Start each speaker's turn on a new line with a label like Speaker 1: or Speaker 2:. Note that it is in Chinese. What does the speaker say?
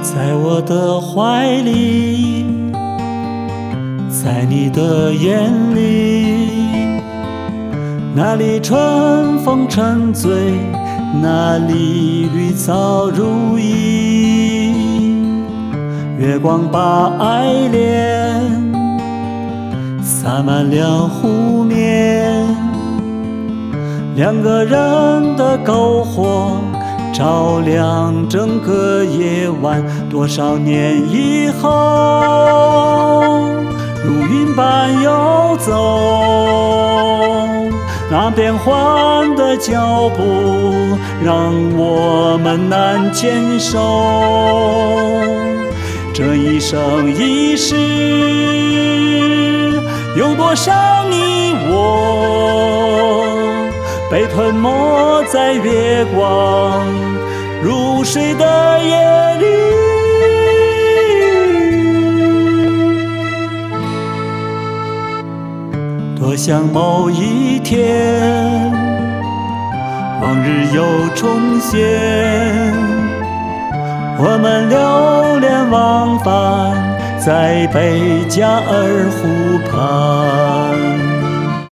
Speaker 1: 在我的怀里，在你的眼里，那里春风沉醉，那里绿草如茵，月光把爱恋洒满了湖面，两个人的篝火照亮整个夜晚。多少年以后，如云般游走，那变幻的脚步让我们难坚守。这一生一世，有多少你我被吞没在月光如水的夜里。多想某一天，往日又重现，我们流连忘返在贝加尔湖畔。